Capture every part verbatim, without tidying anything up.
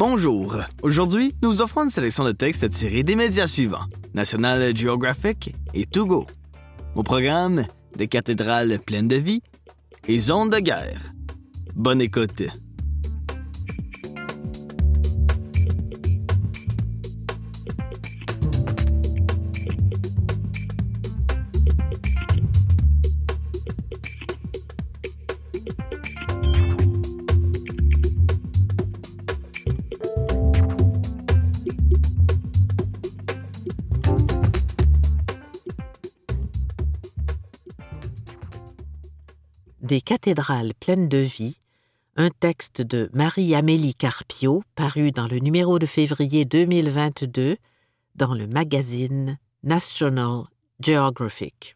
Bonjour! Aujourd'hui, nous vous offrons une sélection de textes tirés des médias suivants: National Geographic et To Go. Au programme, des cathédrales pleines de vie et zones de guerre. Bonne écoute! Des cathédrales pleines de vie, un texte de Marie-Amélie Carpio paru dans le numéro de février deux mille vingt-deux dans le magazine National Geographic.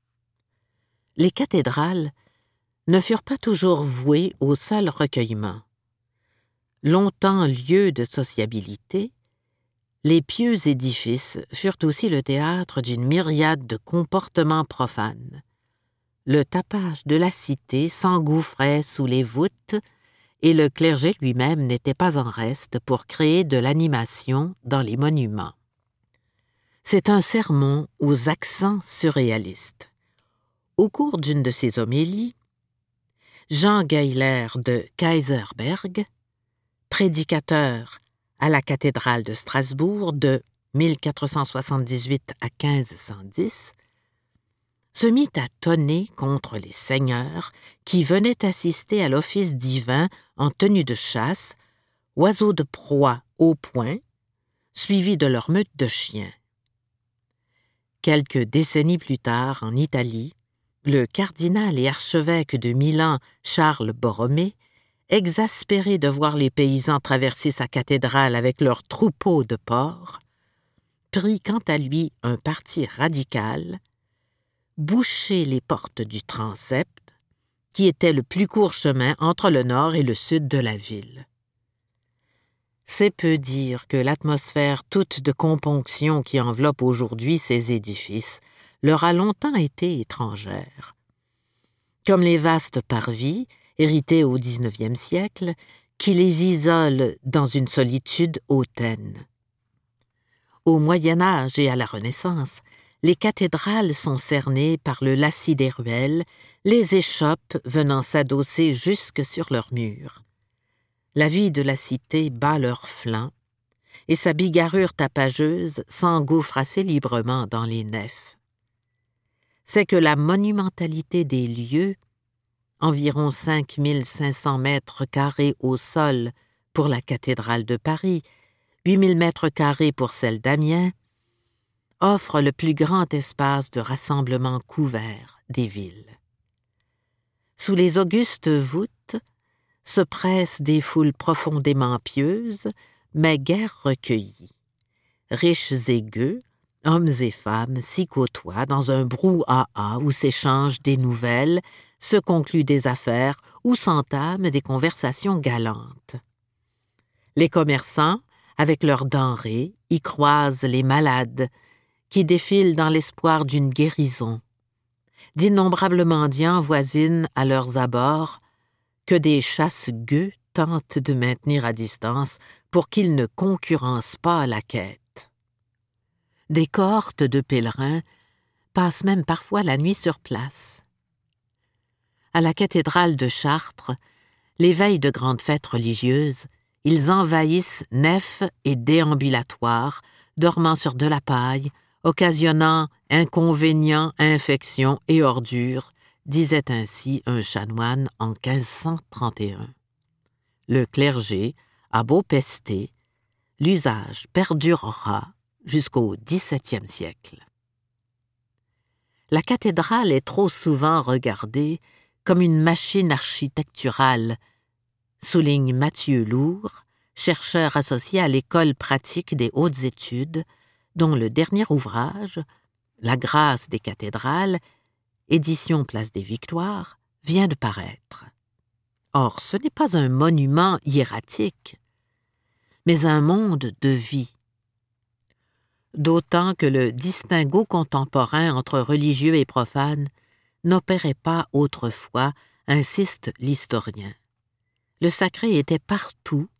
Les cathédrales ne furent pas toujours vouées au seul recueillement. Longtemps lieu de sociabilité, les pieux édifices furent aussi le théâtre d'une myriade de comportements profanes. Le tapage de la cité s'engouffrait sous les voûtes et le clergé lui-même n'était pas en reste pour créer de l'animation dans les monuments. C'est un sermon aux accents surréalistes. Au cours d'une de ses homélies, Jean Geiler de Kaysersberg, prédicateur à la cathédrale de Strasbourg de mille quatre cent soixante-dix-huit à quinze cent dix, se mit à tonner contre les seigneurs qui venaient assister à l'office divin en tenue de chasse, oiseaux de proie au poing, suivis de leur meute de chiens. Quelques décennies plus tard, en Italie, le cardinal et archevêque de Milan, Charles Borromée, exaspéré de voir les paysans traverser sa cathédrale avec leurs troupeaux de porcs, prit quant à lui un parti radical, boucher les portes du transept, qui était le plus court chemin entre le nord et le sud de la ville. C'est peu dire que l'atmosphère toute de componction qui enveloppe aujourd'hui ces édifices leur a longtemps été étrangère. Comme les vastes parvis, hérités au dix-neuvième siècle, qui les isolent dans une solitude hautaine. Au Moyen Âge et à la Renaissance, les cathédrales sont cernées par le lacis des ruelles, les échoppes venant s'adosser jusque sur leurs murs. La vie de la cité bat leurs flancs, et sa bigarrure tapageuse s'engouffre assez librement dans les nefs. C'est que la monumentalité des lieux, environ cinq mille cinq cents mètres carrés au sol pour la cathédrale de Paris, huit mille mètres carrés pour celle d'Amiens, offre le plus grand espace de rassemblement couvert des villes. Sous les augustes voûtes se pressent des foules profondément pieuses, mais guère recueillies. Riches et gueux, hommes et femmes s'y côtoient dans un brouhaha où s'échangent des nouvelles, se concluent des affaires ou s'entament des conversations galantes. Les commerçants, avec leurs denrées, y croisent les malades, qui défilent dans l'espoir d'une guérison. D'innombrables mendiants voisinent à leurs abords, que des chasse-gueux tentent de maintenir à distance pour qu'ils ne concurrencent pas la quête. Des cohortes de pèlerins passent même parfois la nuit sur place. À la cathédrale de Chartres, les veilles de grandes fêtes religieuses, ils envahissent nefs et déambulatoires, dormant sur de la paille, occasionnant inconvénients, infections et ordures, disait ainsi un chanoine en quinze cent trente et un. Le clergé a beau pester, l'usage perdurera jusqu'au dix-septième siècle. La cathédrale est trop souvent regardée comme une machine architecturale, souligne Mathieu Lourd, chercheur associé à l'École pratique des hautes études, dont le dernier ouvrage, La grâce des cathédrales, édition Place des Victoires, vient de paraître. Or, ce n'est pas un monument hiératique, mais un monde de vie. D'autant que le distinguo contemporain entre religieux et profanes n'opérait pas autrefois, insiste l'historien. Le sacré était partout,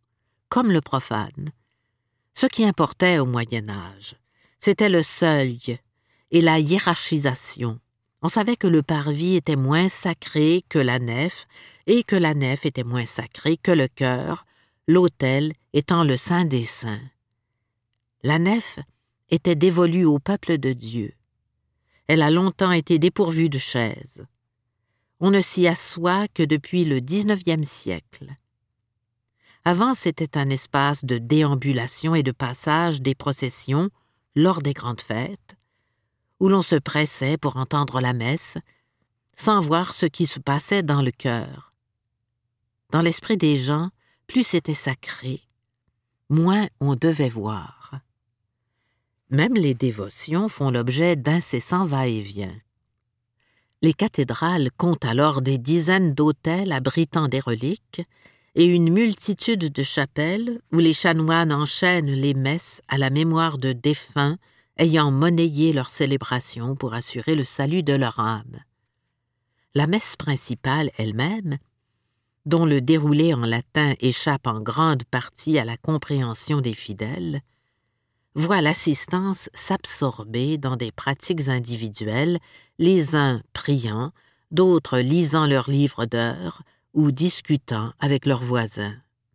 comme le profane. Ce qui importait au Moyen Âge, c'était le seuil et la hiérarchisation. On savait que le parvis était moins sacré que la nef et que la nef était moins sacrée que le chœur, l'autel étant le saint des saints. La nef était dévolue au peuple de Dieu. Elle a longtemps été dépourvue de chaises. On ne s'y assoit que depuis le dix-neuvième siècle. Avant, c'était un espace de déambulation et de passage des processions lors des grandes fêtes, où l'on se pressait pour entendre la messe, sans voir ce qui se passait dans le cœur. Dans l'esprit des gens, plus c'était sacré, moins on devait voir. Même les dévotions font l'objet d'incessants va-et-vient. Les cathédrales comptent alors des dizaines d'autels abritant des reliques et une multitude de chapelles où les chanoines enchaînent les messes à la mémoire de défunts ayant monnayé leur célébration pour assurer le salut de leur âme. La messe principale elle-même, dont le déroulé en latin échappe en grande partie à la compréhension des fidèles, voit l'assistance s'absorber dans des pratiques individuelles, les uns priant, d'autres lisant leurs livres d'heures ou discutant avec leurs voisins.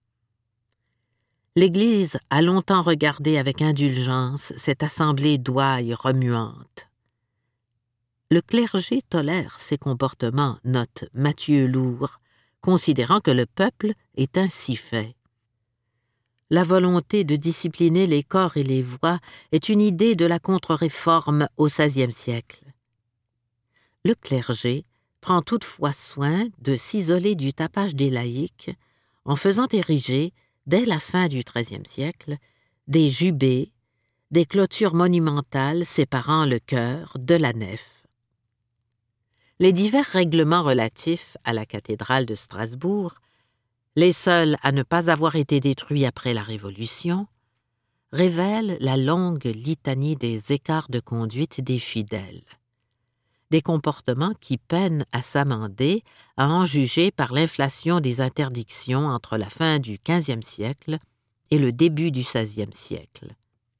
L'Église a longtemps regardé avec indulgence cette assemblée d'ouailles remuantes. Le clergé tolère ces comportements, note Mathieu Lourd, considérant que le peuple est ainsi fait. La volonté de discipliner les corps et les voix est une idée de la contre-réforme au seizième siècle. Le clergé prend toutefois soin de s'isoler du tapage des laïcs en faisant ériger, dès la fin du treizième siècle, des jubés, des clôtures monumentales séparant le chœur de la nef. Les divers règlements relatifs à la cathédrale de Strasbourg, les seuls à ne pas avoir été détruits après la Révolution, révèlent la longue litanie des écarts de conduite des fidèles. Des comportements qui peinent à s'amender, à en juger par l'inflation des interdictions entre la fin du quinzième siècle et le début du seizième siècle.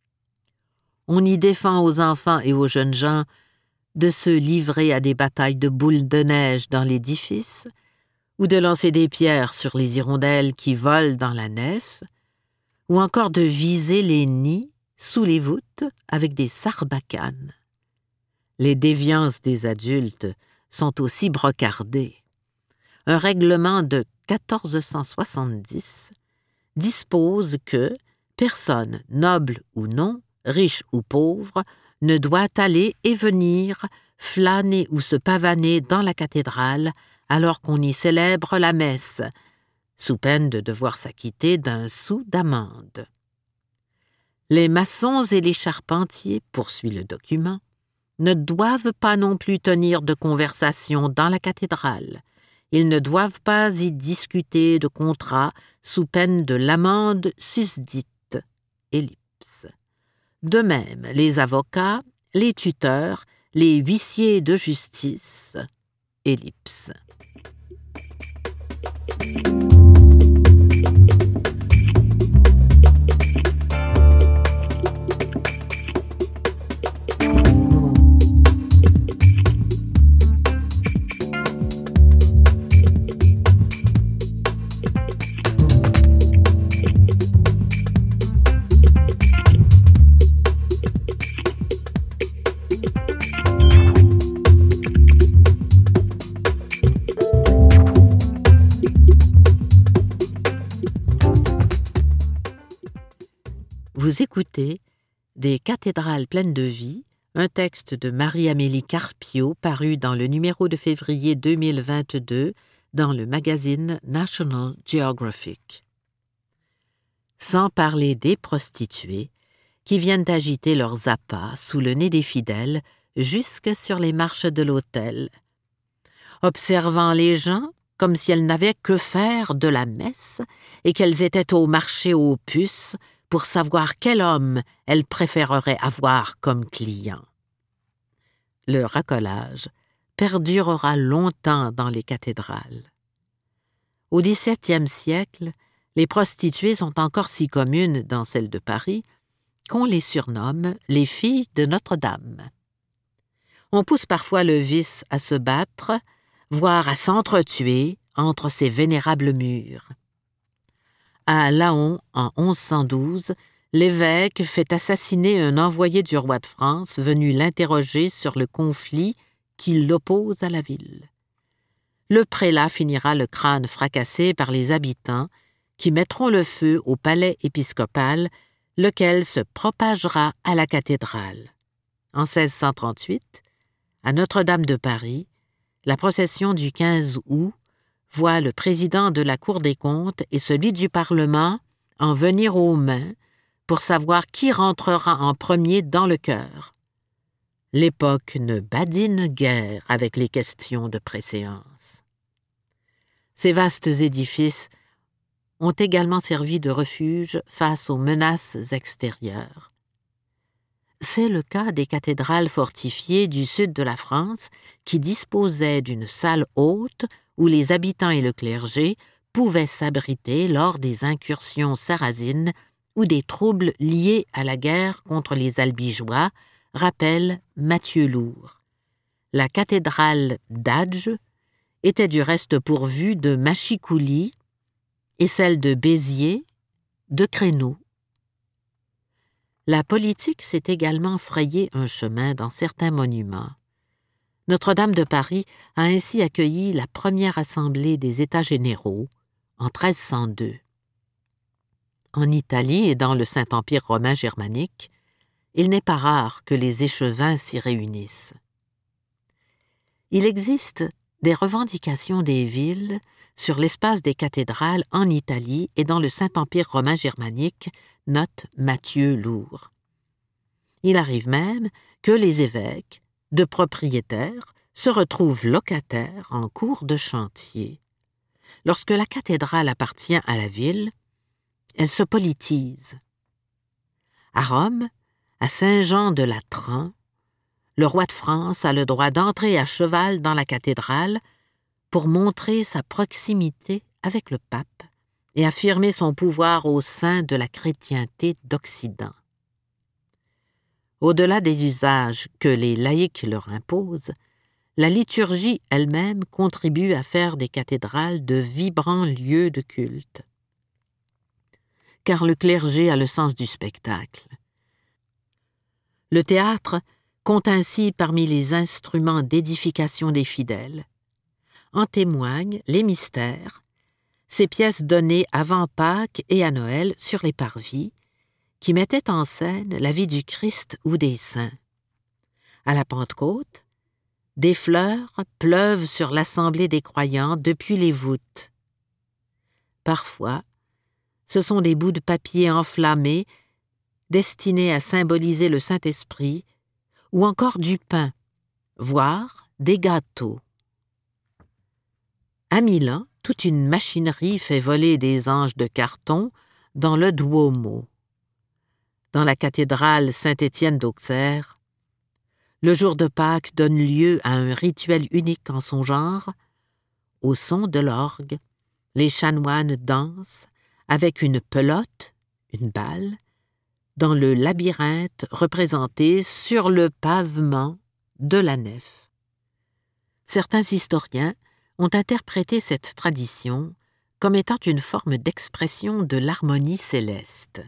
On y défend aux enfants et aux jeunes gens de se livrer à des batailles de boules de neige dans l'édifice, ou de lancer des pierres sur les hirondelles qui volent dans la nef, ou encore de viser les nids sous les voûtes avec des sarbacanes. Les déviances des adultes sont aussi brocardées. Un règlement de quatorze cent soixante-dix dispose que personne, noble ou non, riche ou pauvre, ne doit aller et venir, flâner ou se pavaner dans la cathédrale alors qu'on y célèbre la messe, sous peine de devoir s'acquitter d'un sou d'amende. Les maçons et les charpentiers, poursuit le document, ne doivent pas non plus tenir de conversation dans la cathédrale. Ils ne doivent pas y discuter de contrats sous peine de l'amende susdite. Ellipse. De même, les avocats, les tuteurs, les huissiers de justice. Ellipse. Vous écoutez Des cathédrales pleines de vie, un texte de Marie-Amélie Carpio paru dans le numéro de février deux mille vingt-deux dans le magazine National Geographic. Sans parler des prostituées qui viennent agiter leurs appâts sous le nez des fidèles jusque sur les marches de l'autel, observant les gens comme si elles n'avaient que faire de la messe et qu'elles étaient au marché aux puces pour savoir quel homme elles préféreraient avoir comme client. Le racolage perdurera longtemps dans les cathédrales. Au dix-septième siècle, Les prostituées sont encore si communes dans celles de Paris qu'on les surnomme les filles de Notre-Dame. On pousse parfois le vice à se battre, voire à s'entretuer entre ces vénérables murs. À Laon, en onze cent douze, l'évêque fait assassiner un envoyé du roi de France venu l'interroger sur le conflit qui l'oppose à la ville. Le prélat finira le crâne fracassé par les habitants qui mettront le feu au palais épiscopal, lequel se propagera à la cathédrale. En seize cent trente-huit, à Notre-Dame de Paris, la procession du quinze août voit le président de la Cour des comptes et celui du Parlement en venir aux mains pour savoir qui rentrera en premier dans le chœur. L'époque ne badine guère avec les questions de préséance. Ces vastes édifices ont également servi de refuge face aux menaces extérieures. C'est le cas des cathédrales fortifiées du sud de la France qui disposaient d'une salle haute où les habitants et le clergé pouvaient s'abriter lors des incursions sarrasines ou des troubles liés à la guerre contre les Albigeois, rappelle Mathieu Lourd. La cathédrale d'Agde était du reste pourvue de mâchicoulis et celle de Béziers de créneaux. La politique s'est également frayé un chemin dans certains monuments. Notre-Dame de Paris a ainsi accueilli la première assemblée des États généraux en treize cent deux. En Italie et dans le Saint-Empire romain germanique, il n'est pas rare que les échevins s'y réunissent. Il existe des revendications des villes sur l'espace des cathédrales en Italie et dans le Saint-Empire romain germanique, note Mathieu Lourd. Il arrive même que les évêques, de propriétaires, se retrouvent locataires en cours de chantier. Lorsque la cathédrale appartient à la ville, elle se politise. À Rome, à Saint-Jean-de-Latran, le roi de France a le droit d'entrer à cheval dans la cathédrale pour montrer sa proximité avec le pape et affirmer son pouvoir au sein de la chrétienté d'Occident. Au-delà des usages que les laïcs leur imposent, la liturgie elle-même contribue à faire des cathédrales de vibrants lieux de culte. Car le clergé a le sens du spectacle. Le théâtre compte ainsi parmi les instruments d'édification des fidèles. En témoignent les mystères, ces pièces données avant Pâques et à Noël sur les parvis, qui mettaient en scène la vie du Christ ou des saints. À la Pentecôte, des fleurs pleuvent sur l'assemblée des croyants depuis les voûtes. Parfois, ce sont des bouts de papier enflammés destinés à symboliser le Saint-Esprit, ou encore du pain, voire des gâteaux. À Milan, toute une machinerie fait voler des anges de carton dans le Duomo. Dans la cathédrale Saint-Étienne d'Auxerre, le jour de Pâques donne lieu à un rituel unique en son genre. Au son de l'orgue, les chanoines dansent avec une pelote, une balle, dans le labyrinthe représenté sur le pavement de la nef. Certains historiens ont interprété cette tradition comme étant une forme d'expression de l'harmonie céleste.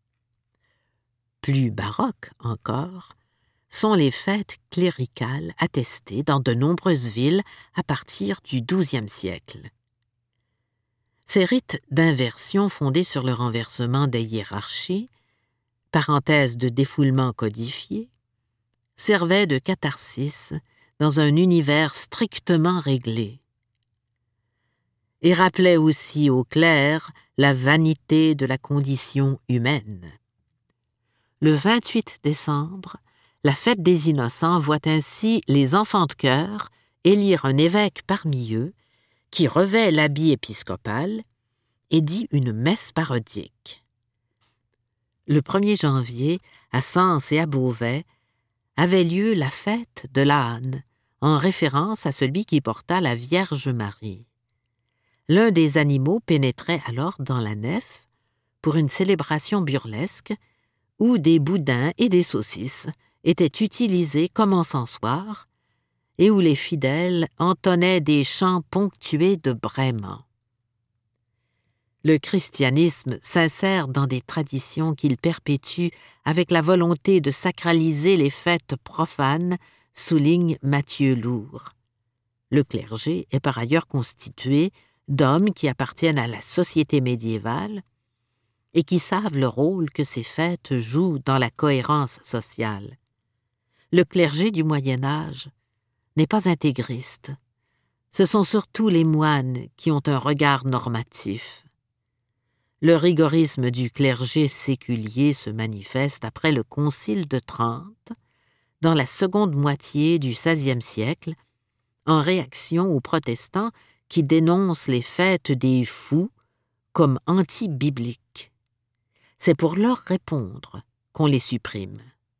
Plus baroques encore sont les fêtes cléricales attestées dans de nombreuses villes à partir du douzième siècle. Ces rites d'inversion fondés sur le renversement des hiérarchies, parenthèse de défoulement codifié, servaient de catharsis dans un univers strictement réglé, et rappelaient aussi aux clercs la vanité de la condition humaine. Le vingt-huit décembre, la fête des Innocents voit ainsi les enfants de chœur élire un évêque parmi eux qui revêt l'habit épiscopal et dit une messe parodique. Le premier janvier, à Sens et à Beauvais, avait lieu la fête de l'âne, en référence à celui qui porta la Vierge Marie. L'un des animaux pénétrait alors dans la nef pour une célébration burlesque où des boudins et des saucisses étaient utilisés comme encensoirs et où les fidèles entonnaient des chants ponctués de braiements. Le christianisme s'insère dans des traditions qu'il perpétue avec la volonté de sacraliser les fêtes profanes, souligne Mathieu Lourd. Le clergé est par ailleurs constitué d'hommes qui appartiennent à la société médiévale et qui savent le rôle que ces fêtes jouent dans la cohérence sociale. Le clergé du Moyen Âge n'est pas intégriste. Ce sont surtout les moines qui ont un regard normatif. Le rigorisme du clergé séculier se manifeste après le Concile de Trente, dans la seconde moitié du seizième siècle, en réaction aux protestants qui dénoncent les fêtes des fous comme anti-bibliques. C'est pour leur répondre qu'on les supprime.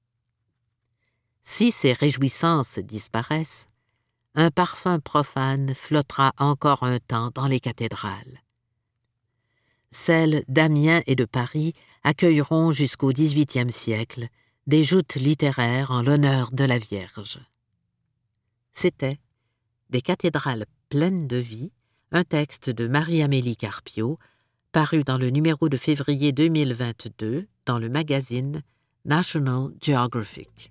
Si ces réjouissances disparaissent, un parfum profane flottera encore un temps dans les cathédrales. Celles d'Amiens et de Paris accueilleront jusqu'au dix-huitième siècle des joutes littéraires en l'honneur de la Vierge. C'était Des cathédrales pleines de vie, un texte de Marie-Amélie Carpio, paru dans le numéro de février deux mille vingt-deux dans le magazine National Geographic.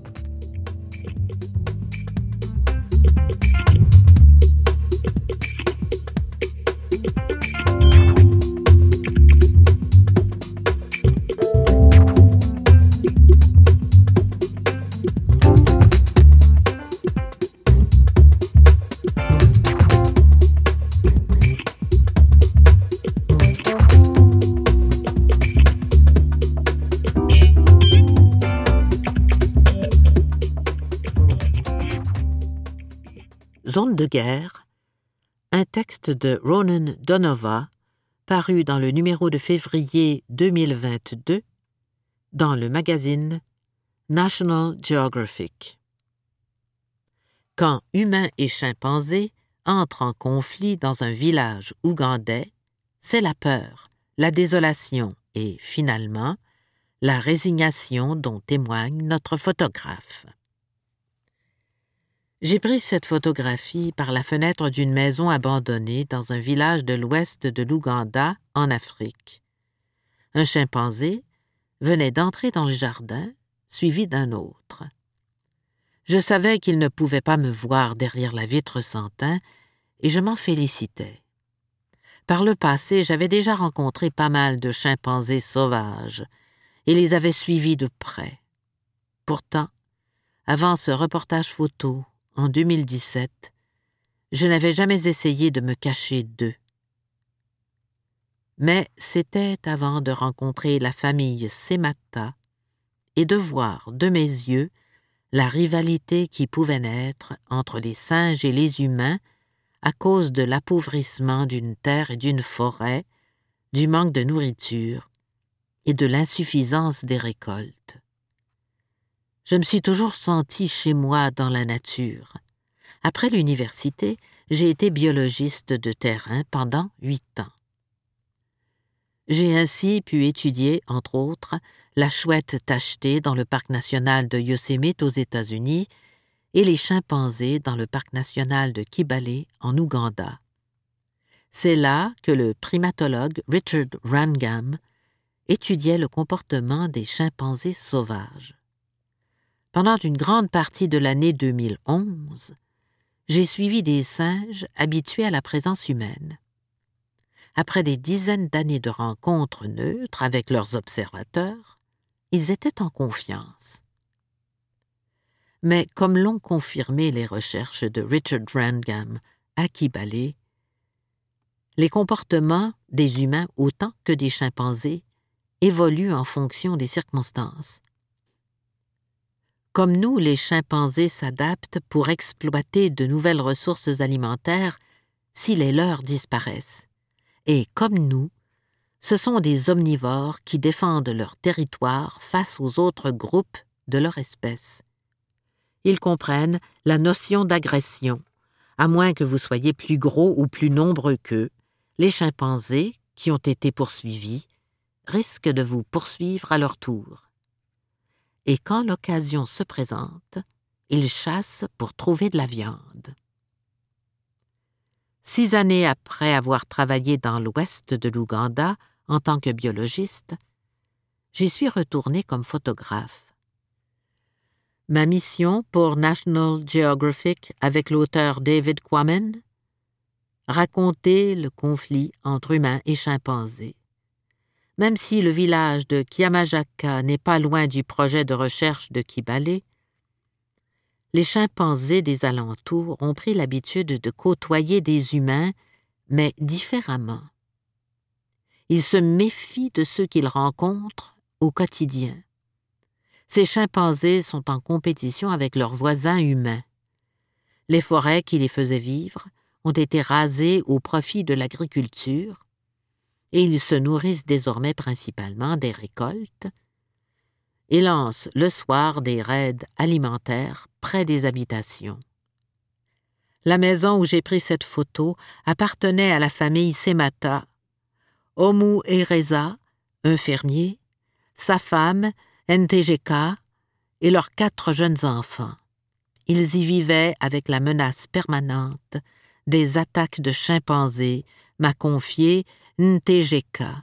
Zone de guerre, un texte de Ronan Donova, paru dans le numéro de février deux mille vingt-deux dans le magazine National Geographic. Quand humains et chimpanzés entrent en conflit dans un village ougandais, c'est la peur, la désolation et, finalement, la résignation dont témoigne notre photographe. J'ai pris cette photographie par la fenêtre d'une maison abandonnée dans un village de l'ouest de l'Ouganda, en Afrique. Un chimpanzé venait d'entrer dans le jardin, suivi d'un autre. Je savais qu'il ne pouvait pas me voir derrière la vitre sans teint, et je m'en félicitais. Par le passé, j'avais déjà rencontré pas mal de chimpanzés sauvages, et les avais suivis de près. Pourtant, avant ce reportage photo, en deux mille dix-sept, je n'avais jamais essayé de me cacher d'eux. Mais c'était avant de rencontrer la famille Semata et de voir de mes yeux la rivalité qui pouvait naître entre les singes et les humains à cause de l'appauvrissement d'une terre et d'une forêt, du manque de nourriture et de l'insuffisance des récoltes. Je me suis toujours sentie chez moi dans la nature. Après l'université, j'ai été biologiste de terrain pendant huit ans. J'ai ainsi pu étudier, entre autres, la chouette tachetée dans le parc national de Yosemite aux États-Unis et les chimpanzés dans le parc national de Kibale en Ouganda. C'est là que le primatologue Richard Wrangham étudiait le comportement des chimpanzés sauvages. Pendant une grande partie de l'année deux mille onze, j'ai suivi des singes habitués à la présence humaine. Après des dizaines d'années de rencontres neutres avec leurs observateurs, ils étaient en confiance. Mais comme l'ont confirmé les recherches de Richard Wrangham à Kibale, les comportements des humains autant que des chimpanzés évoluent en fonction des circonstances. Comme nous, les chimpanzés s'adaptent pour exploiter de nouvelles ressources alimentaires si les leurs disparaissent. Et comme nous, ce sont des omnivores qui défendent leur territoire face aux autres groupes de leur espèce. Ils comprennent la notion d'agression, à moins que vous soyez plus gros ou plus nombreux qu'eux, Les chimpanzés, qui ont été poursuivis, risquent de vous poursuivre à leur tour. Et quand l'occasion se présente, ils chassent pour trouver de la viande. Six années après avoir travaillé dans l'ouest de l'Ouganda en tant que biologiste, j'y suis retourné comme photographe. Ma mission pour National Geographic avec l'auteur David Quammen, raconter le conflit entre humains et chimpanzés. Même si le village de Kiamajaka n'est pas loin du projet de recherche de Kibale, les chimpanzés des alentours ont pris l'habitude de côtoyer des humains, mais différemment. Ils se méfient de ceux qu'ils rencontrent au quotidien. Ces chimpanzés sont en compétition avec leurs voisins humains. Les forêts qui les faisaient vivre ont été rasées au profit de l'agriculture et ils se nourrissent désormais principalement des récoltes et lancent le soir des raids alimentaires près des habitations. La maison où j'ai pris cette photo appartenait à la famille Semata, Omu Ereza, un fermier, sa femme, Ntejeka, et leurs quatre jeunes enfants. Ils y vivaient avec la menace permanente des attaques de chimpanzés, m'a confié Ntejeka.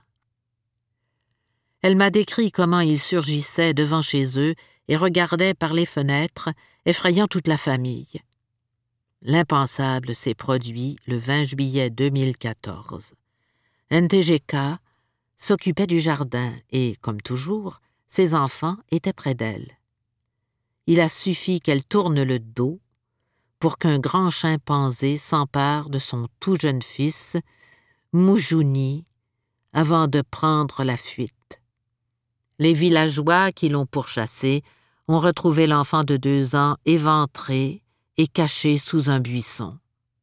Elle m'a décrit comment ils surgissaient devant chez eux et regardaient par les fenêtres, effrayant toute la famille. L'impensable s'est produit le vingt juillet deux mille quatorze. Ntejeka s'occupait du jardin et, comme toujours, ses enfants étaient près d'elle. Il a suffi qu'elle tourne le dos pour qu'un grand chimpanzé s'empare de son tout jeune fils, Mujuni, avant de prendre la fuite. Les villageois qui l'ont pourchassé ont retrouvé l'enfant de deux ans éventré et caché sous un buisson.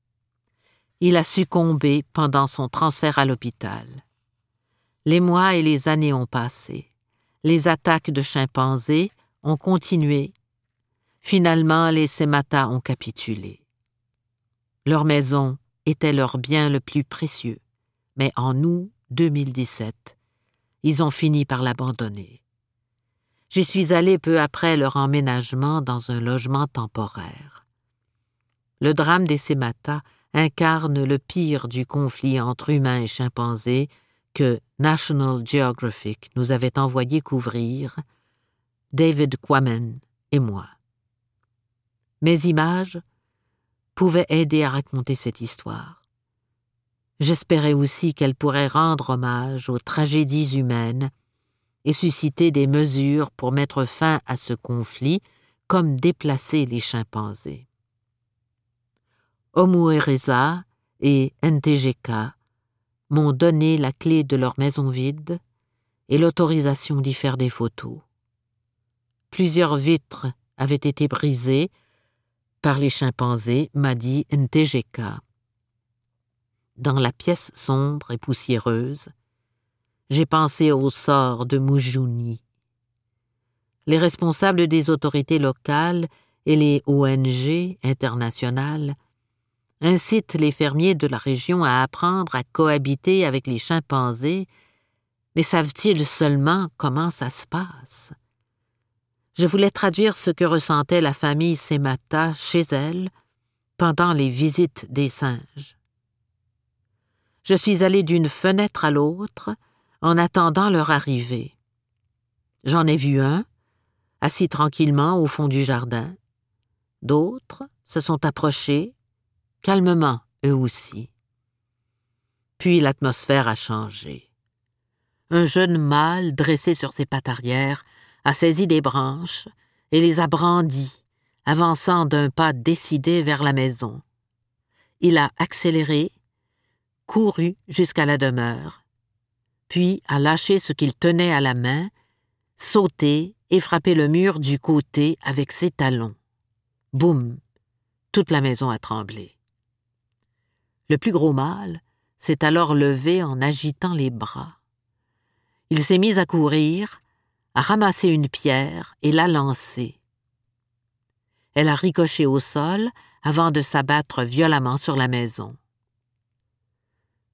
Il a succombé pendant son transfert à l'hôpital. Les mois et les années ont passé. Les attaques de chimpanzés ont continué. Finalement, les Semata ont capitulé. Leur maison était leur bien le plus précieux, mais en août deux mille dix-sept, ils ont fini par l'abandonner. J'y suis allé peu après leur emménagement dans un logement temporaire. Le drame des Semata incarne le pire du conflit entre humains et chimpanzés que National Geographic nous avait envoyé couvrir, David Quammen et moi. Mes images pouvaient aider à raconter cette histoire. J'espérais aussi qu'elle pourrait rendre hommage aux tragédies humaines et susciter des mesures pour mettre fin à ce conflit, comme déplacer les chimpanzés. Omu Ereza et Ntejeka m'ont donné la clé de leur maison vide et l'autorisation d'y faire des photos. Plusieurs vitres avaient été brisées par les chimpanzés, m'a dit Ntejeka. Dans la pièce sombre et poussiéreuse, j'ai pensé au sort de Mujuni. Les responsables des autorités locales et les O N G internationales incitent les fermiers de la région à apprendre à cohabiter avec les chimpanzés, mais savent-ils seulement comment ça se passe? Je voulais traduire ce que ressentait la famille Semata chez elle pendant les visites des singes. Je suis allé d'une fenêtre à l'autre en attendant leur arrivée. J'en ai vu un, assis tranquillement au fond du jardin. D'autres se sont approchés, calmement eux aussi. Puis l'atmosphère a changé. Un jeune mâle dressé sur ses pattes arrière a saisi des branches et les a brandies, avançant d'un pas décidé vers la maison. Il a accéléré, couru jusqu'à la demeure, puis a lâché ce qu'il tenait à la main, sauté et frappé le mur du côté avec ses talons. Boum! Toute la maison a tremblé. Le plus gros mâle s'est alors levé en agitant les bras. Il s'est mis à courir, a ramassé une pierre et l'a lancée. Elle a ricoché au sol avant de s'abattre violemment sur la maison.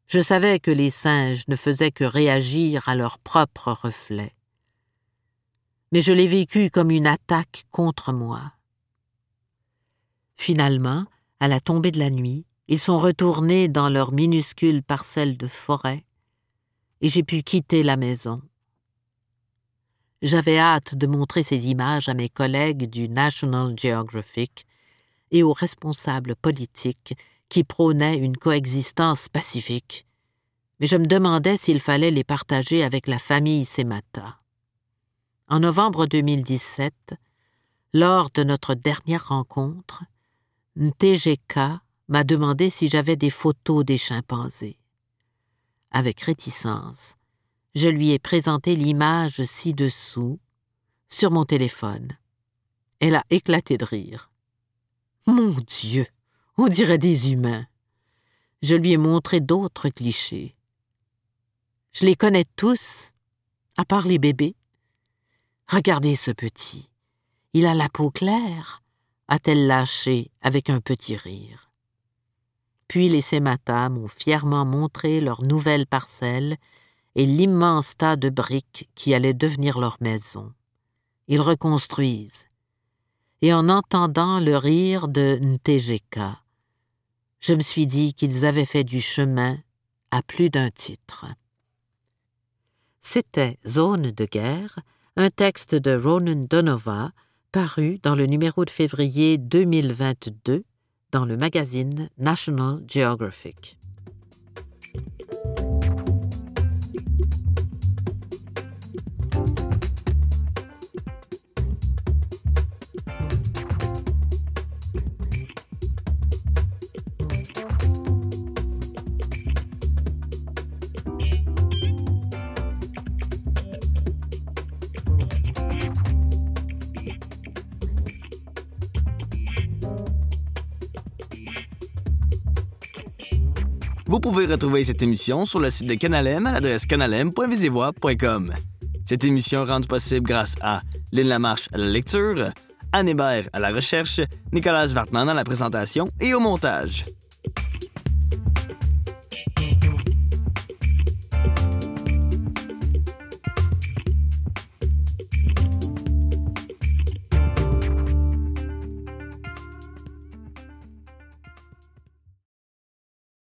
Je savais que les singes ne faisaient que réagir à leur propre reflet. Mais je l'ai vécu comme une attaque contre moi. Finalement, à la tombée de la nuit, ils sont retournés dans leur minuscule parcelle de forêt et j'ai pu quitter la maison. J'avais hâte de montrer ces images à mes collègues du National Geographic et aux responsables politiques qui prônaient une coexistence pacifique, mais je me demandais s'il fallait les partager avec la famille Semata. En novembre deux mille dix-sept, lors de notre dernière rencontre, Ntejeka m'a demandé si j'avais des photos des chimpanzés. Avec réticence, je lui ai présenté l'image ci-dessous, sur mon téléphone. Elle a éclaté de rire. « Mon Dieu, on dirait des humains !» Je lui ai montré d'autres clichés. « Je les connais tous, à part les bébés. Regardez ce petit, il a la peau claire, a-t-elle lâché avec un petit rire. » Puis les Semata m'ont fièrement montré leur nouvelle parcelle et l'immense tas de briques qui allait devenir leur maison. Ils reconstruisent. Et en entendant le rire de Ntejeka, je me suis dit qu'ils avaient fait du chemin à plus d'un titre. C'était Zone de guerre, un texte de Ronan Donova, paru dans le numéro de février deux mille vingt-deux dans le magazine National Geographic. Vous pouvez retrouver cette émission sur le site de Canalem à l'adresse canalem point visivoix point com. Cette émission est rendue possible grâce à Lynn Lamarche à la lecture, Anne Hébert à la recherche, Nicolas Wartman à la présentation et au montage.